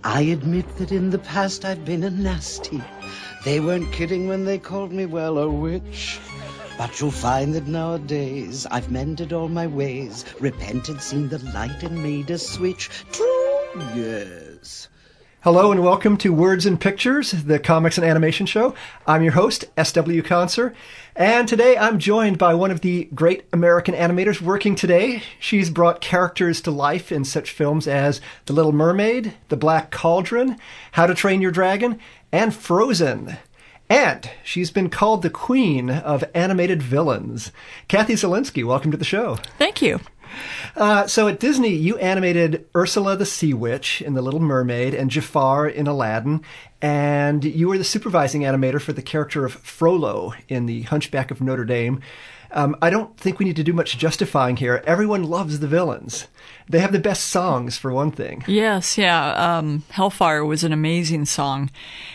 I admit that in the past I've been a nasty. They weren't kidding when they called me, well, a witch. But you'll find that nowadays I've mended all my ways, repented, seen the light, and made a switch. True, yes. Hello and welcome to Words and Pictures, the comics and animation show. I'm your host, S.W. Conser, and today I'm joined by one of the great American animators working today. She's brought characters to life in such films as The Little Mermaid, The Black Cauldron, How to Train Your Dragon, and Frozen. And she's been called the queen of animated villains. Kathy Zielinski, welcome to the show. Thank you. So at Disney, you animated Ursula the Sea Witch in The Little Mermaid and Jafar in Aladdin, and you were the supervising animator for the character of Frollo in The Hunchback of Notre Dame. I don't think we need to do much justifying here. Everyone loves the villains. They have the best songs, for one thing. Yes, yeah. Hellfire was an amazing song.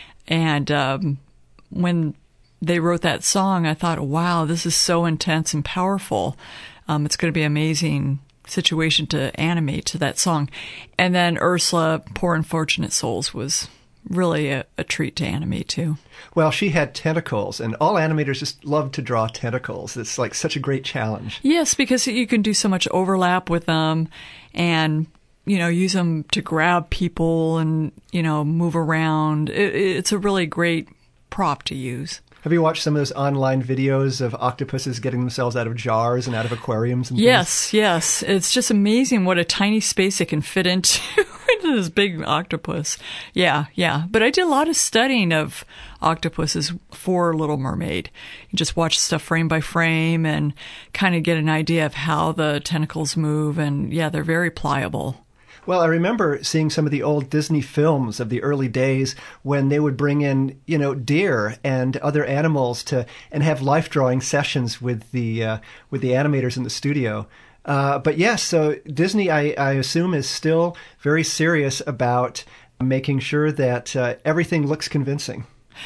And when they wrote that song, I thought, wow, this is so intense and powerful. It's going to be an amazing situation to animate to that song. And then Ursula, Poor Unfortunate Souls, was really a treat to animate too. Well, she had tentacles, and all animators just love to draw tentacles. It's like such a great challenge. Yes, because you can do so much overlap with them and, you know, use them to grab people and, you know, move around. It's a really great prop to use. Have you watched some of those online videos of octopuses getting themselves out of jars and out of aquariums and things? Yes. It's just amazing what a tiny space it can fit into this big octopus. Yeah. But I did a lot of studying of octopuses for Little Mermaid. You just watch stuff frame by frame and kind of get an idea of how the tentacles move. And yeah, they're very pliable. Well, I remember seeing some of the old Disney films of the early days when they would bring in, you know, deer and other animals and have life drawing sessions with the animators in the studio. But yes, so Disney, I assume, is still very serious about making sure that everything looks convincing.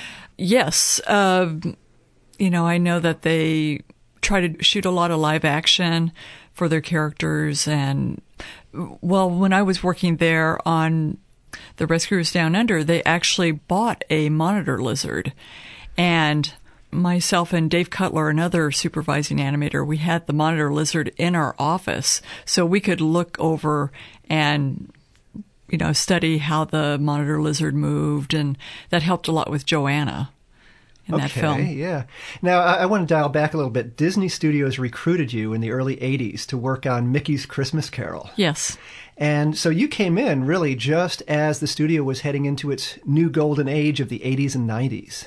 Yes. You know, I know that they try to shoot a lot of live action for their characters. And, well, when I was working there on The Rescuers Down Under, they actually bought a monitor lizard. And myself and Dave Cutler, another supervising animator, we had the monitor lizard in our office so we could look over and, you know, study how the monitor lizard moved. And that helped a lot with Joanna. In that film. Yeah. Now, I want to dial back a little bit. Disney Studios recruited you in the early 80s to work on Mickey's Christmas Carol. Yes. And so you came in really just as the studio was heading into its new golden age of the 80s and 90s.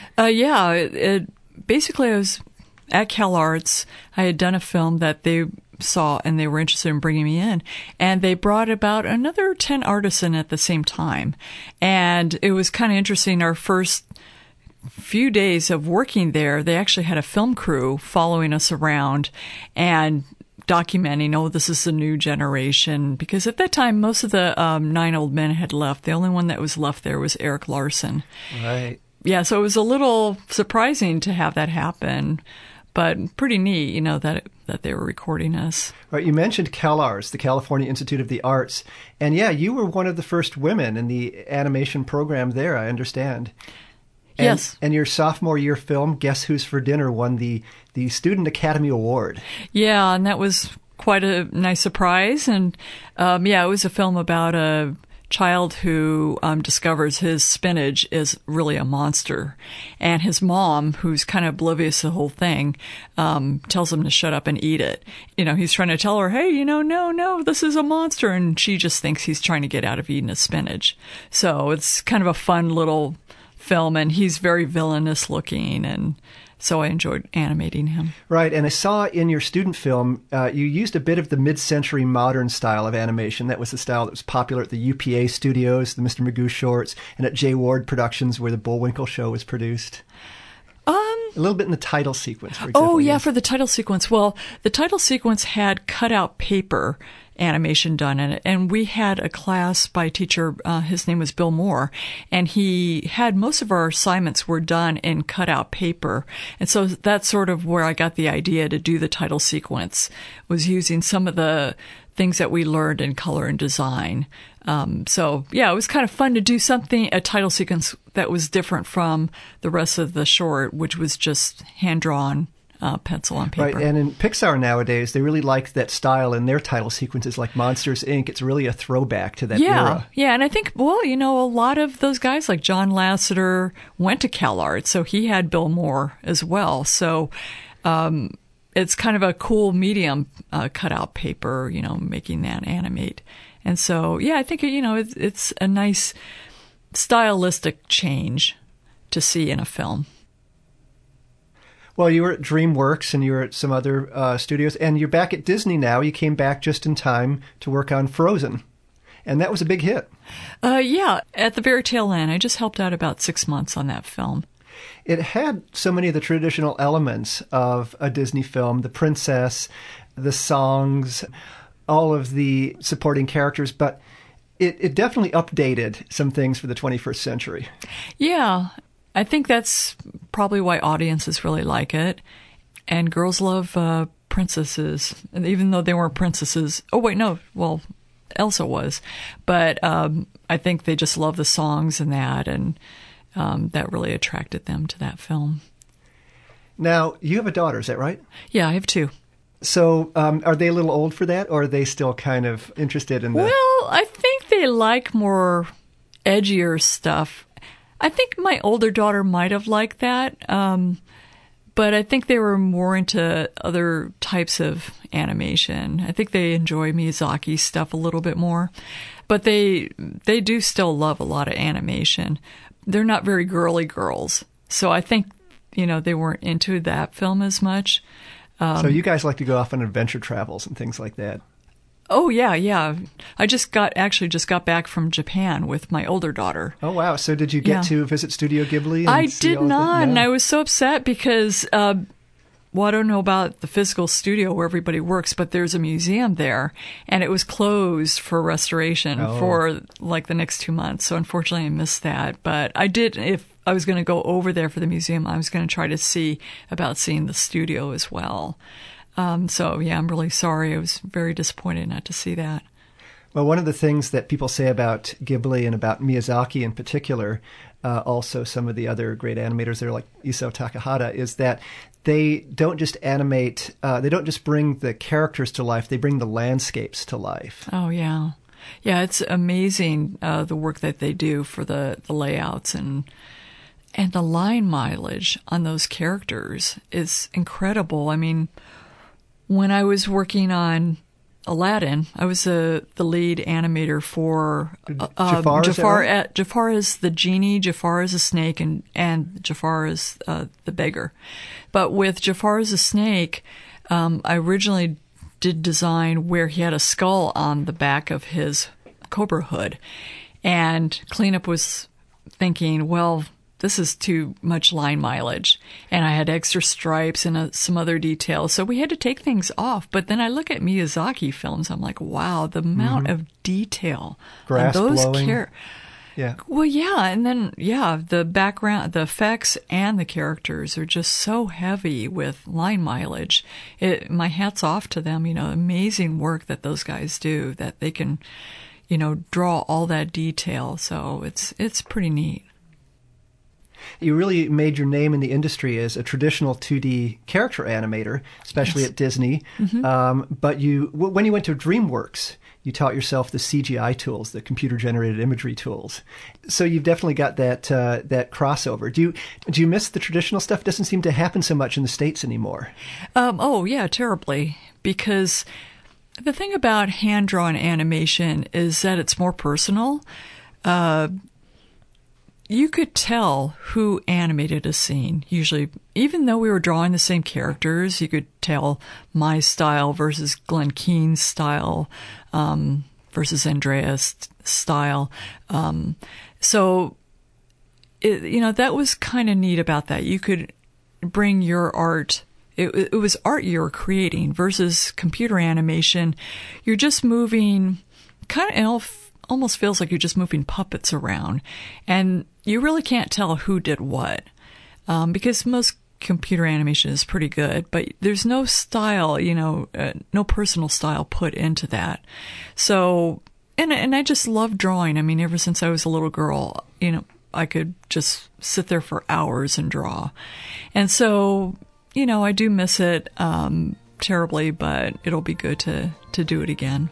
Basically, I was at CalArts. I had done a film that they saw and they were interested in bringing me in. And they brought about another 10 artists in at the same time. And it was kind of interesting. Our first few days of working there, they actually had a film crew following us around and documenting, oh, this is the new generation. Because at that time, most of the 9 old men had left. The only one that was left there was Eric Larson. Right. Yeah, so it was a little surprising to have that happen, but pretty neat, you know, that they were recording us. Right. You mentioned CalArts, the California Institute of the Arts. And yeah, you were one of the first women in the animation program there, I understand. Yes. And your sophomore year film, Guess Who's for Dinner, won the Student Academy Award. Yeah, and that was quite a nice surprise. And it was a film about a child who discovers his spinach is really a monster. And his mom, who's kind of oblivious to the whole thing, tells him to shut up and eat it. You know, he's trying to tell her, hey, you know, no, this is a monster. And she just thinks he's trying to get out of eating his spinach. So it's kind of a fun little film, and he's very villainous looking, and so I enjoyed animating him. Right, and I saw in your student film, you used a bit of the mid-century modern style of animation. That was the style that was popular at the UPA studios, the Mr. Magoo shorts, and at J. Ward Productions, where the Bullwinkle show was produced. A little bit in the title sequence, for example. Oh, yeah, for the title sequence. Well, the title sequence had cutout paper animation done in it. And we had a class by a teacher, his name was Bill Moore, and he had most of our assignments were done in cutout paper. And so that's sort of where I got the idea to do the title sequence, was using some of the things that we learned in color and design. So yeah, it was kind of fun to do a title sequence that was different from the rest of the short, which was just hand-drawn pencil on paper. Right, and in Pixar nowadays, they really like that style in their title sequences, like Monsters, Inc. It's really a throwback to that era. Yeah, and I think, well, a lot of those guys, like John Lasseter, went to CalArts, so he had Bill Moore as well. So it's kind of a cool medium, cutout paper, making that animate. And so, yeah, I think, it's a nice stylistic change to see in a film. Well, you were at DreamWorks and you were at some other studios, and you're back at Disney now. You came back just in time to work on Frozen, and that was a big hit. Yeah, at the very tail end. I just helped out about 6 months on that film. It had so many of the traditional elements of a Disney film, the princess, the songs, all of the supporting characters, but it definitely updated some things for the 21st century. Yeah, I think that's probably why audiences really like it. And girls love princesses. And even though they weren't princesses. Oh, wait, no. Well, Elsa was. But I think they just love the songs and that. And that really attracted them to that film. Now, you have a daughter, is that right? Yeah, I have 2. So are they a little old for that? Or are they still kind of interested in the... Well, I think they like more edgier stuff. I think my older daughter might have liked that, but I think they were more into other types of animation. I think they enjoy Miyazaki stuff a little bit more, but they do still love a lot of animation. They're not very girly girls, so I think, they weren't into that film as much. So you guys like to go off on adventure travels and things like that? Oh, yeah. I just got back from Japan with my older daughter. Oh, wow. So did you get to visit Studio Ghibli? I did not, and I was so upset because, I don't know about the physical studio where everybody works, but there's a museum there, and it was closed for restoration for like the next 2 months. So unfortunately I missed that. But I did, if I was going to go over there for the museum, I was going to try to see about seeing the studio as well. So, yeah, I'm really sorry. I was very disappointed not to see that. Well, one of the things that people say about Ghibli and about Miyazaki in particular, also some of the other great animators there like Isao Takahata, is that they don't just animate, they don't just bring the characters to life, they bring the landscapes to life. Oh, yeah. Yeah, it's amazing the work that they do for the layouts and the line mileage on those characters is incredible. I mean, when I was working on Aladdin, I was the lead animator for Jafar. Jafar is the genie, Jafar is a snake, and Jafar is the beggar. But with Jafar as a snake, I originally did design where he had a skull on the back of his cobra hood. And Cleanup was thinking, well, this is too much line mileage. And I had extra stripes and some other details. So we had to take things off. But then I look at Miyazaki films. I'm like, wow, the amount of detail. Grass on those blowing. Yeah. Well, yeah. And then, yeah, the background, the effects and the characters are just so heavy with line mileage. My hat's off to them. Amazing work that those guys do, that they can, draw all that detail. So it's pretty neat. You really made your name in the industry as a traditional 2D character animator, especially at Disney. Mm-hmm. But when you went to DreamWorks, you taught yourself the CGI tools, the computer-generated imagery tools. So you've definitely got that crossover. Do you miss the traditional stuff? It doesn't seem to happen so much in the States anymore. Oh, yeah, terribly. Because the thing about hand-drawn animation is that it's more personal. You could tell who animated a scene. Usually, even though we were drawing the same characters, you could tell my style versus Glenn Keane's style versus Andrea's style. So, that was kind of neat about that. You could bring your art. It was art you were creating versus computer animation. You're just moving kind of almost feels like you're just moving puppets around, and you really can't tell who did what, because most computer animation is pretty good, but there's no style, no personal style put into that. So, and I just love drawing. I mean, ever since I was a little girl, I could just sit there for hours and draw. And so, I do miss it terribly, but it'll be good to do it again.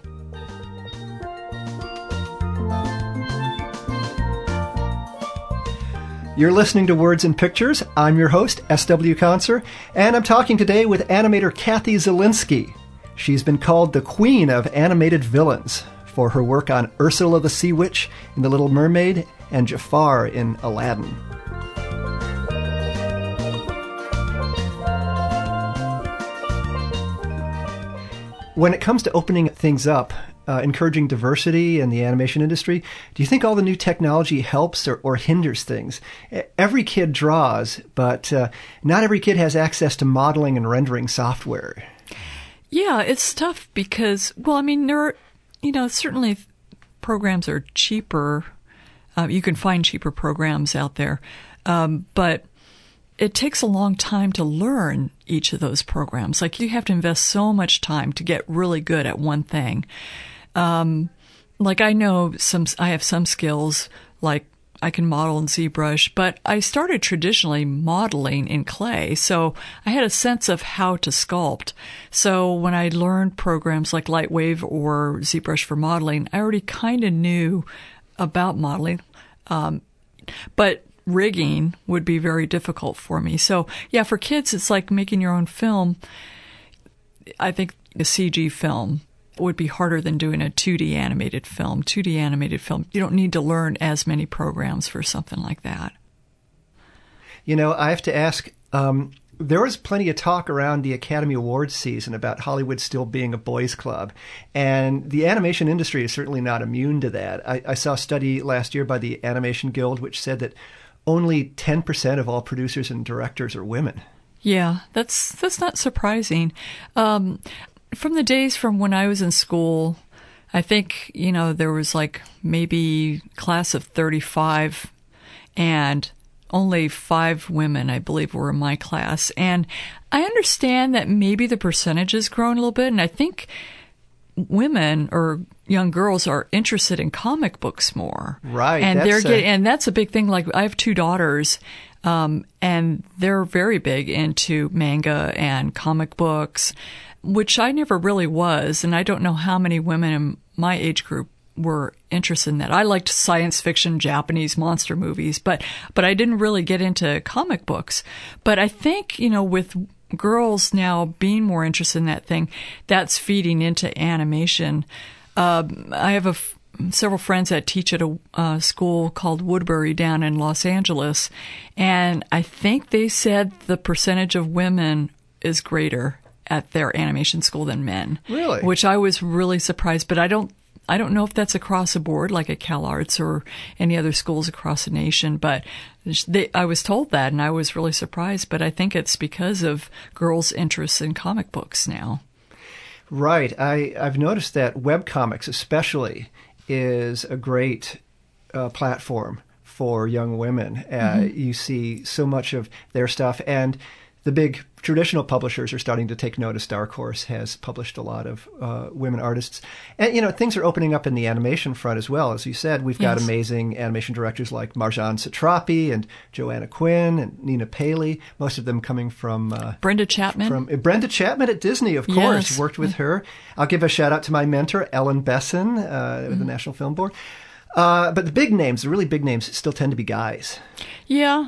You're listening to Words and Pictures. I'm your host, S.W. Conser, and I'm talking today with animator Kathy Zielinski. She's been called the Queen of Animated Villains for her work on Ursula the Sea Witch in The Little Mermaid and Jafar in Aladdin. When it comes to opening things up, encouraging diversity in the animation industry, do you think all the new technology helps or hinders things? Every kid draws, but not every kid has access to modeling and rendering software. Yeah, it's tough because, there are, certainly programs are cheaper. You can find cheaper programs out there, but it takes a long time to learn each of those programs. Like, you have to invest so much time to get really good at one thing. Like, I have some skills, like I can model in ZBrush, but I started traditionally modeling in clay, so I had a sense of how to sculpt. So when I learned programs like Lightwave or ZBrush for modeling, I already kind of knew about modeling, but rigging would be very difficult for me. So yeah, for kids, it's like making your own film. I think a CG film would be harder than doing a 2D animated film. 2D animated film, you don't need to learn as many programs for something like that. I have to ask, there was plenty of talk around the Academy Awards season about Hollywood still being a boys' club, and the animation industry is certainly not immune to that. I saw a study last year by the Animation Guild which said that only 10% of all producers and directors are women. Yeah, that's not surprising. From the days from when I was in school, I think, there was like maybe class of 35 and only 5 women, I believe, were in my class. And I understand that maybe the percentage has grown a little bit, and I think women or young girls are interested in comic books more. Right. And and that's a big thing. Like, I have 2 daughters, and they're very big into manga and comic books, which I never really was. And I don't know how many women in my age group were interested in that. I liked science fiction, Japanese monster movies, but I didn't really get into comic books. But I think, with girls now being more interested in that thing, that's feeding into animation. I have several friends that teach at a school called Woodbury down in Los Angeles, and I think they said the percentage of women is greater at their animation school than men. Really? Which I was really surprised, but I don't know if that's across the board, like at CalArts or any other schools across the nation, but I was told that, and I was really surprised. But I think it's because of girls' interest in comic books now. Right. I've noticed that webcomics especially is a great platform for young women. You see so much of their stuff, and the big traditional publishers are starting to take notice. Dark Horse has published a lot of women artists. And, things are opening up in the animation front as well. As you said, we've got amazing animation directors like Marjane Satrapi and Joanna Quinn and Nina Paley, most of them coming from... Brenda Chapman. From Brenda Chapman at Disney, of course. Yes. Worked with her. I'll give a shout-out to my mentor, Ellen Besson, with the National Film Board. But the big names, the really big names, still tend to be guys. Yeah,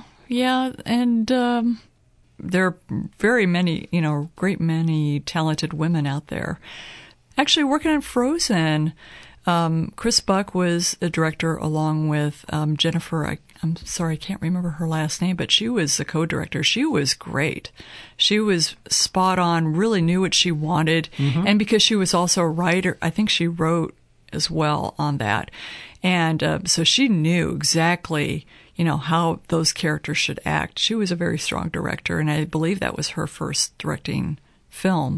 and... there are very many, great many talented women out there. Actually, working on Frozen, Chris Buck was a director along with Jennifer. I'm sorry, I can't remember her last name, but she was the co-director. She was great. She was spot on, really knew what she wanted. Mm-hmm. And because she was also a writer, I think she wrote as well on that. And so she knew exactly how those characters should act. She was a very strong director, and I believe that was her first directing film.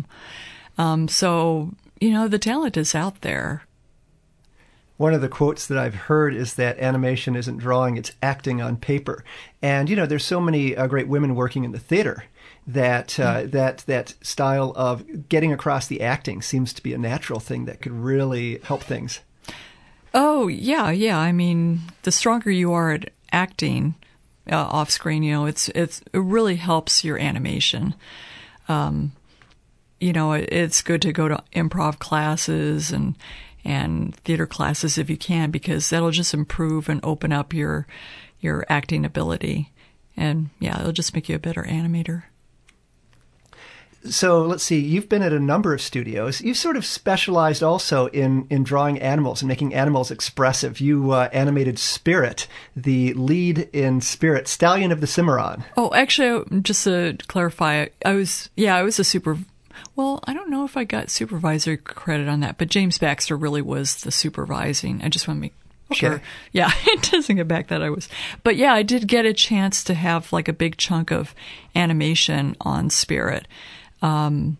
So, the talent is out there. One of the quotes that I've heard is that animation isn't drawing, it's acting on paper. And, there's so many great women working in the theater. that that style of getting across the acting seems to be a natural thing that could really help things. Oh, yeah. I mean, the stronger you are at acting off screen, it really helps your animation. It's good to go to improv classes and theater classes if you can, because that'll just improve and open up your acting ability. And yeah, it'll just make you a better animator. So let's see, you've been at a number of studios. You've sort of specialized also in drawing animals and making animals expressive. You animated Spirit, the lead in Spirit, Stallion of the Cimarron. Oh, actually, just to clarify, I was a well, I don't know if I got supervisory credit on that, but James Baxter really was the supervising. I just want to make sure. Yeah, it doesn't get back that I was. But yeah, I did get a chance to have like a big chunk of animation on Spirit. And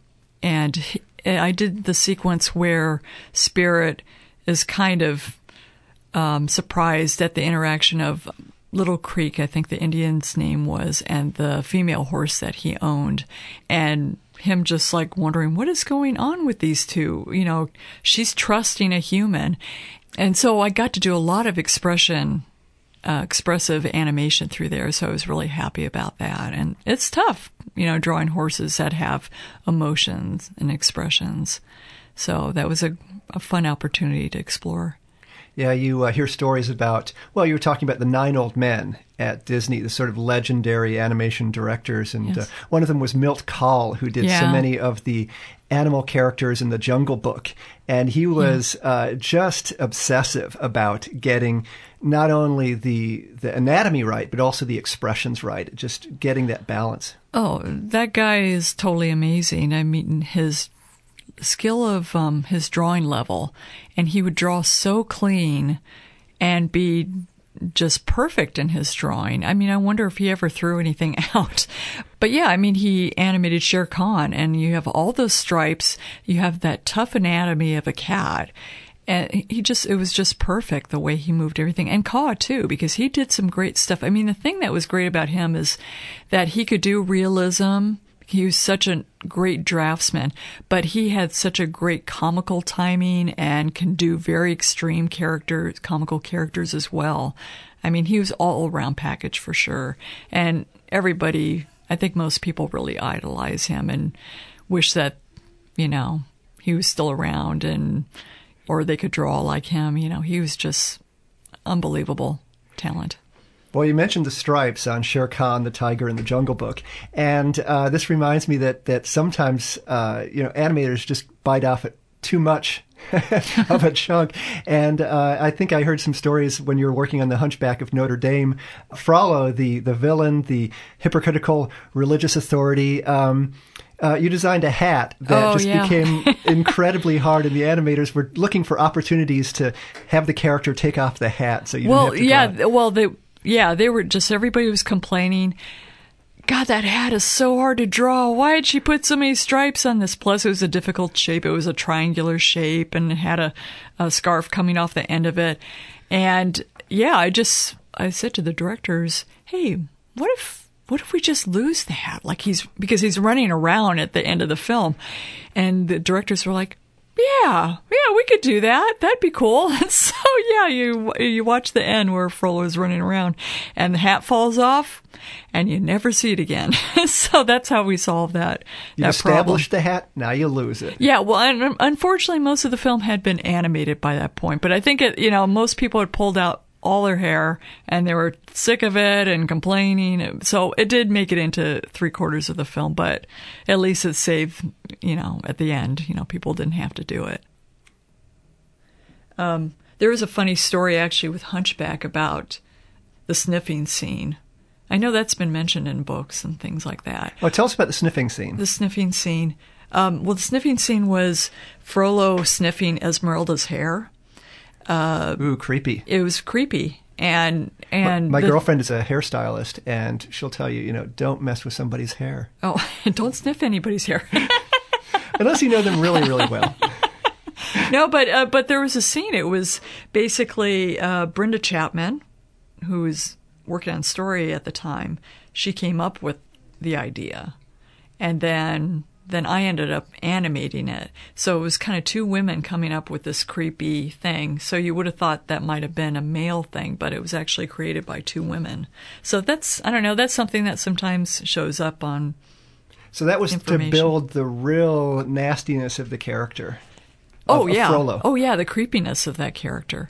I did the sequence where Spirit is kind of surprised at the interaction of Little Creek, I think the Indian's name was, and the female horse that he owned. And him just like wondering, what is going on with these two? She's trusting a human. And so I got to do a lot of expressive animation through there. So I was really happy about that. And it's tough, drawing horses that have emotions and expressions. So that was a fun opportunity to explore. Yeah, you hear stories about, you were talking about the 9 old men at Disney, the sort of legendary animation directors. And yes. One of them was Milt Kahl, who did so many of the animal characters in the Jungle Book. And he was just obsessive about getting not only the anatomy right, but also the expressions right, just getting that balance. Oh, that guy is totally amazing. I mean, his skill of his drawing level, and he would draw so clean and be just perfect in his drawing. I mean, I wonder if he ever threw anything out. But yeah, I mean, he animated Shere Khan, and you have all those stripes, you have that tough anatomy of a cat, and it was just perfect the way he moved everything. And Kaa too, because he did some great stuff. I mean, the thing that was great about him is that he could do realism. He was such a great draftsman, but he had such a great comical timing and can do very extreme comical characters as well. I mean, he was all around package for sure. And everybody, I think most people really idolize him and wish that, he was still around or they could draw like him. He was just unbelievable talent. Well, you mentioned the stripes on Shere Khan, the tiger in the Jungle Book, and this reminds me that sometimes animators just bite off at too much of a chunk. And I think I heard some stories when you were working on The Hunchback of Notre Dame. Frollo, the villain, the hypocritical religious authority. You designed a hat that became incredibly hard, and the animators were looking for opportunities to have the character take off the hat, so you didn't have to draw it. They were just, everybody was complaining, God, that hat is so hard to draw. Why did she put so many stripes on this? Plus, it was a difficult shape. It was a triangular shape, and it had a scarf coming off the end of it. And I said to the directors, hey, what if we just lose the hat? Because he's running around at the end of the film. And the directors were like, yeah, we could do that. That'd be cool. And so, you watch the end where Frollo's running around and the hat falls off and you never see it again. So that's how we solved that You established the hat, now you lose it. Yeah, well, and unfortunately, most of the film had been animated by that point. But I think, most people had pulled out all their hair and they were sick of it and complaining. So it did make it into 3/4 of the film, but at least it saved, at the end, people didn't have to do it. There was a funny story actually with Hunchback about the sniffing scene. I know that's been mentioned in books and things like that. Oh, tell us about the sniffing scene. The sniffing scene. The sniffing scene was Frollo sniffing Esmeralda's hair. Ooh, creepy. It was creepy. And my girlfriend is a hairstylist, and she'll tell you, don't mess with somebody's hair. Oh, don't sniff anybody's hair. Unless you know them really, really well. No, but there was a scene. It was basically Brenda Chapman, who was working on story at the time. She came up with the idea. and then I ended up animating it. So it was kind of two women coming up with this creepy thing. So you would have thought that might have been a male thing, but it was actually created by two women. So that's, I don't know, that's something that sometimes shows up on So that was to build the real nastiness of the character. Of Frollo. Oh, yeah, the creepiness of that character.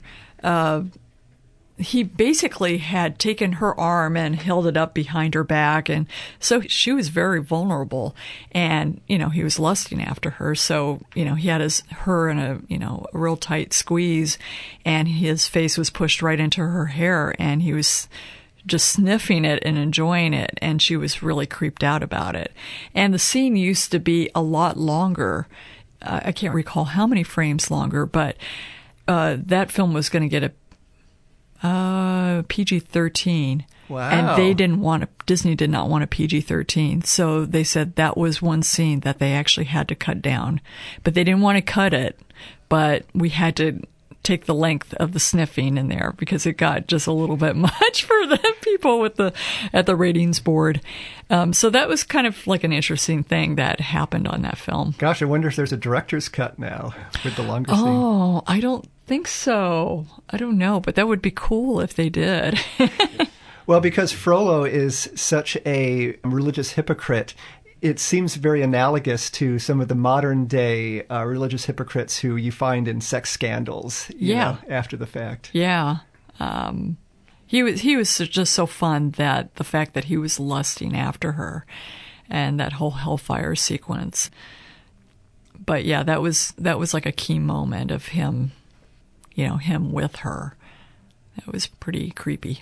He basically had taken her arm and held it up behind her back, and so she was very vulnerable, and, you know, he was lusting after her, so, you know, he had her in a, you know, a real tight squeeze, and his face was pushed right into her hair, and he was just sniffing it and enjoying it, and she was really creeped out about it. And the scene used to be a lot longer. I can't recall how many frames longer, but that film was going to get a PG-13. Wow. And Disney did not want a PG-13. So they said that was one scene that they actually had to cut down. But they didn't want to cut it, but we had to take the length of the sniffing in there because it got just a little bit much for the people at the ratings board. So that was kind of like an interesting thing that happened on that film. Gosh, I wonder if there's a director's cut now with the longer scene. Oh, I don't think so. I don't know, but that would be cool if they did. Well, because Frollo is such a religious hypocrite, it seems very analogous to some of the modern day religious hypocrites who you find in sex scandals, you know, after the fact. Yeah. He was just so fun that the fact that he was lusting after her and that whole hellfire sequence. But yeah, that was like a key moment of him, you know, him with her. It was pretty creepy.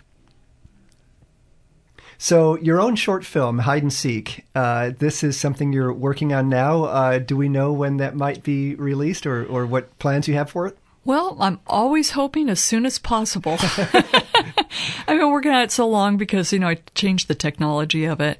So your own short film, Hide and Seek, this is something you're working on now. Do we know when that might be released or what plans you have for it? Well, I'm always hoping as soon as possible. I've been working on it so long because, you know, I changed the technology of it.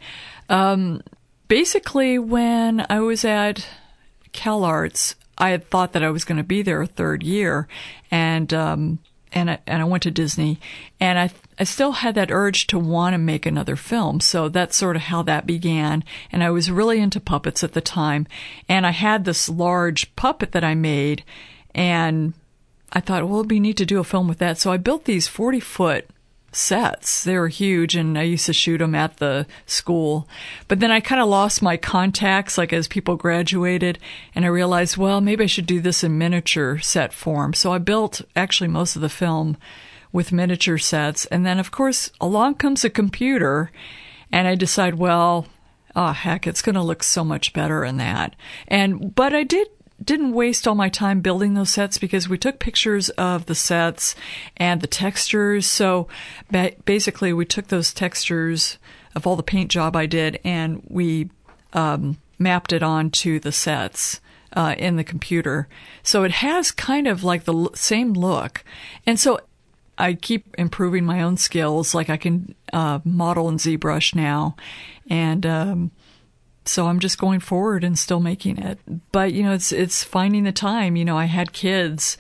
Basically, when I was at CalArts, I had thought that I was going to be there a third year, and I went to Disney, and I still had that urge to want to make another film. So that's sort of how that began. And I was really into puppets at the time, and I had this large puppet that I made, and I thought, well, it'd be neat to do a film with that. So I built these 40-foot sets. They were huge, and I used to shoot them at the school. But then I kind of lost my contacts, like as people graduated, and I realized, well, maybe I should do this in miniature set form. So I built actually most of the film with miniature sets. And then, of course, along comes a computer, and I decide, well, oh, heck, it's going to look so much better in that. But I didn't waste all my time building those sets because we took pictures of the sets and the textures. So basically we took those textures of all the paint job I did and we mapped it onto the sets in the computer. So it has kind of like the same look. And so I keep improving my own skills. Like I can model in ZBrush now, and so I'm just going forward and still making it. But, you know, it's finding the time. You know, I had kids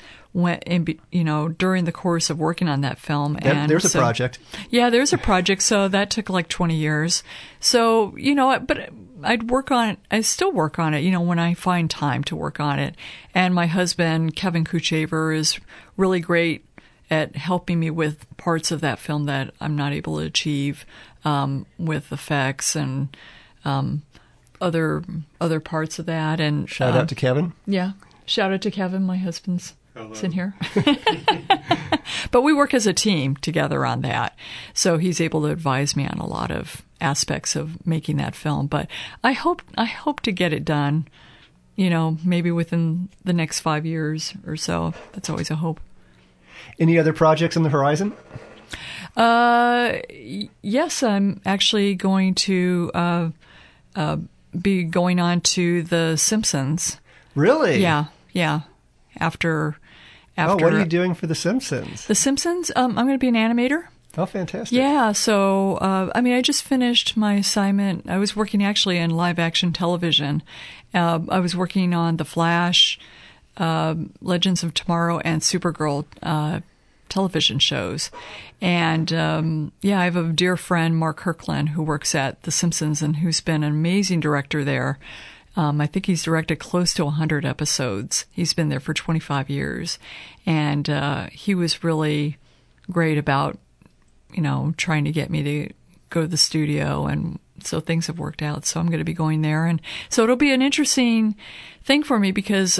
during the course of working on that film. And there's a project. Yeah, there's a project. So that took like 20 years. So, you know, but I'd work on it. I still work on it, you know, when I find time to work on it. And my husband, Kevin Kuchaver, is really great at helping me with parts of that film that I'm not able to achieve with effects and other parts of that. And shout out to Kevin. Yeah, shout out to Kevin. My husband's in here. But we work as a team together on that, so he's able to advise me on a lot of aspects of making that film. But I hope to get it done, you know, maybe within the next 5 years or so. That's always a hope. Any other projects on the horizon? Yes, I'm actually going to be going on to The Simpsons. Really? Yeah. After. Oh, what are you doing for The Simpsons? The Simpsons? I'm going to be an animator. Oh, fantastic. Yeah, so, I just finished my assignment. I was working actually in live-action television. I was working on The Flash, Legends of Tomorrow, and Supergirl television shows. And I have a dear friend, Mark Kirkland, who works at The Simpsons and who's been an amazing director there. I think he's directed close to 100 episodes. He's been there for 25 years. And he was really great about, trying to get me to go to the studio. And so things have worked out. So I'm going to be going there. And so it'll be an interesting thing for me because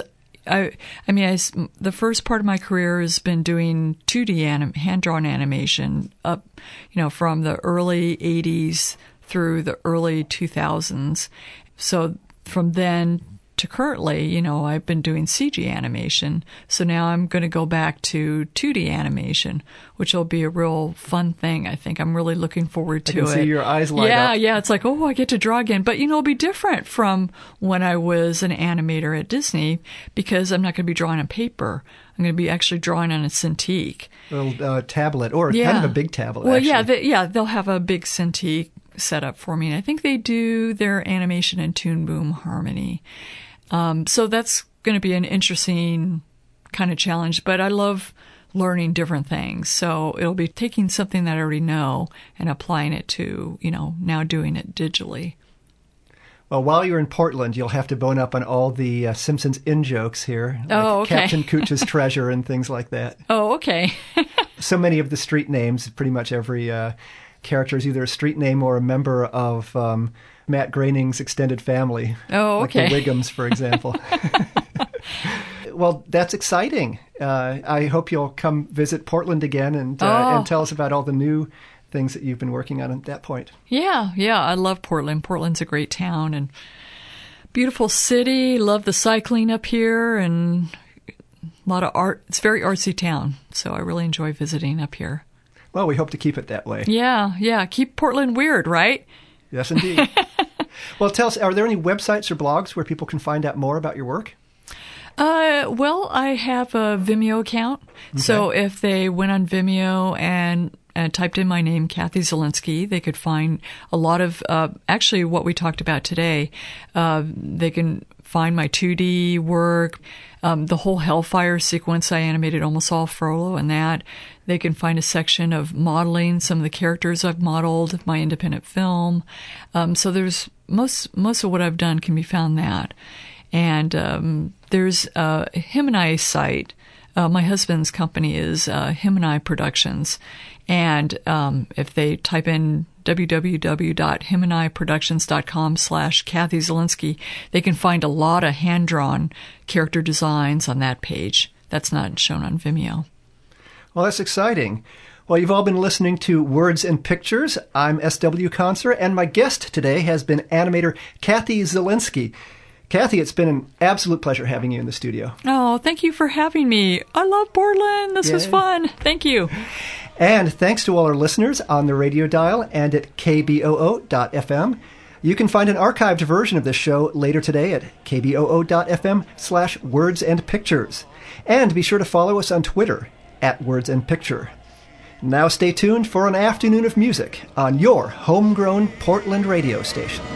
the first part of my career has been doing 2D hand-drawn animation up, from the early 80s through the early 2000s. So from then to currently, I've been doing CG animation. So now I'm going to go back to 2D animation, which will be a real fun thing, I think. I'm really looking forward to it. I can see your eyes light up. Yeah. It's like, I get to draw again. But, it'll be different from when I was an animator at Disney because I'm not going to be drawing on paper. I'm going to be actually drawing on a Cintiq. A little tablet or kind of a big tablet, actually. They'll have a big Cintiq set up for me. And I think they do their animation in Toon Boom Harmony. So that's going to be an interesting kind of challenge, but I love learning different things. So it'll be taking something that I already know and applying it to, now doing it digitally. Well, while you're in Portland, you'll have to bone up on all the Simpsons in-jokes here. Like Captain Cooch's Treasure and things like that. Oh, okay. So many of the street names, pretty much every character is either a street name or a member of Matt Groening's extended family. Oh, okay. Like the Wiggums, for example. Well, that's exciting. I hope you'll come visit Portland again and tell us about all the new things that you've been working on at that point. Yeah, I love Portland. Portland's a great town and beautiful city. Love the cycling up here and a lot of art. It's a very artsy town, so I really enjoy visiting up here. Well, we hope to keep it that way. Yeah. Keep Portland weird, right? Yes, indeed. Well, tell us, are there any websites or blogs where people can find out more about your work? Well, I have a Vimeo account. Okay. So if they went on Vimeo and typed in my name, Kathy Zielinski, they could find a lot of, actually what we talked about today. They can find my 2D work, the whole Hellfire sequence. I animated almost all Frollo in that. They can find a section of modeling some of the characters I've modeled, my independent film. So there's most of what I've done can be found that. And there's him and I site. My husband's company is Him and I Productions. And if they type in www.himandiproductions.com/Kathy Zielinski, they can find a lot of hand-drawn character designs on that page. That's not shown on Vimeo. Well, that's exciting. Well, you've all been listening to Words and Pictures. I'm S.W. Conser, and my guest today has been animator Kathy Zielinski. Kathy, it's been an absolute pleasure having you in the studio. Oh, thank you for having me. I love Portland. This was fun. Thank you. And thanks to all our listeners on the radio dial and at kboo.fm. You can find an archived version of this show later today at kboo.fm/wordsandpictures. And be sure to follow us on Twitter @wordsandpicture. Now stay tuned for an afternoon of music on your homegrown Portland radio station.